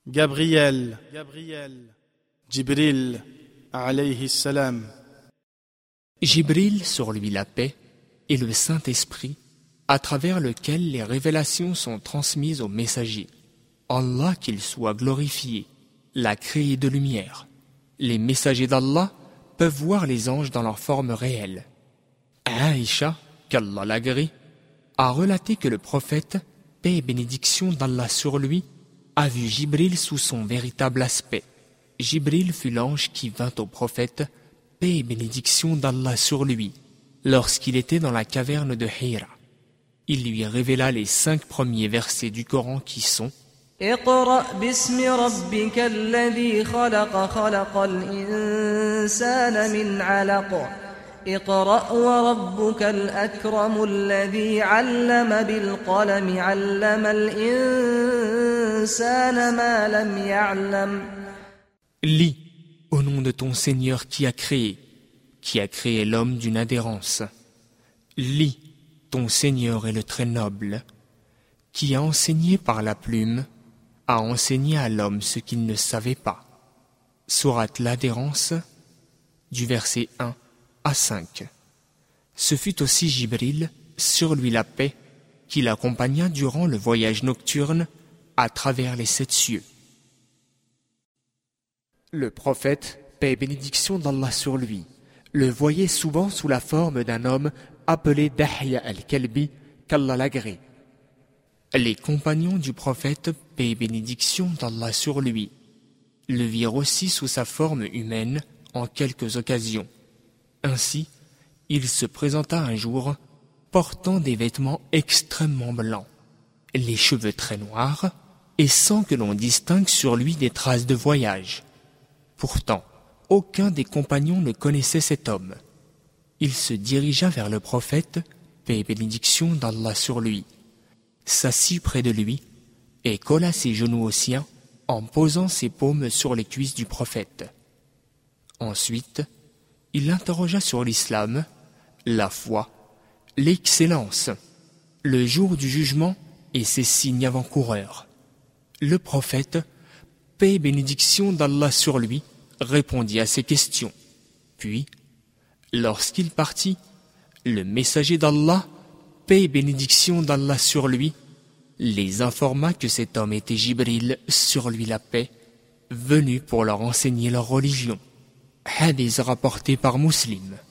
Gabriel, Jibril, alayhi salam. Jibril, sur lui la paix, est le Saint-Esprit, à travers lequel les révélations sont transmises aux messagers. Allah, qu'il soit glorifié, l'a créé de lumière. Les messagers d'Allah peuvent voir les anges dans leur forme réelle. Aïcha, qu'Allah l'agrée, a relaté que le prophète, paix et bénédiction d'Allah sur lui, a vu Jibril sous son véritable aspect. Jibril fut l'ange qui vint au prophète, paix et bénédiction d'Allah sur lui, lorsqu'il était dans la caverne de Hira. Il lui révéla les 5 premiers versets du Coran qui sont اقرأ باسم ربك الذي خلق خلق الإنسان من علق اقرأ وربك الأكرم الذي علم بالقلم علم الإنسان ما لم يعلم. Lis au nom de ton Seigneur qui a créé l'homme d'une adhérence. Lis, ton Seigneur est le très noble, qui a enseigné par la plume, a enseigné à l'homme ce qu'il ne savait pas. Sourate l'adhérence, du verset 1 à 5. Ce fut aussi Jibril, sur lui la paix, qui l'accompagna durant le voyage nocturne à travers les 7 cieux. Le prophète, paix et bénédiction d'Allah sur lui, le voyait souvent sous la forme d'un homme appelé Dahya al-Kalbi, qu'Allah l'agrée. Les compagnons du prophète, paix et bénédiction d'Allah sur lui, le virent aussi sous sa forme humaine en quelques occasions. Ainsi, il se présenta un jour, portant des vêtements extrêmement blancs, les cheveux très noirs, et sans que l'on distingue sur lui des traces de voyage. Pourtant, aucun des compagnons ne connaissait cet homme. Il se dirigea vers le prophète, paix et bénédiction d'Allah sur lui, s'assit près de lui et colla ses genoux aux siens en posant ses paumes sur les cuisses du prophète. Ensuite, il l'interrogea sur l'islam, la foi, l'excellence, le jour du jugement et ses signes avant-coureurs. Le prophète, paix et bénédiction d'Allah sur lui, répondit à ces questions. Puis, lorsqu'il partit, le messager d'Allah, paix et bénédiction d'Allah sur lui, les informa que cet homme était Jibril, sur lui la paix, venu pour leur enseigner leur religion. Hadith rapporté par Muslim.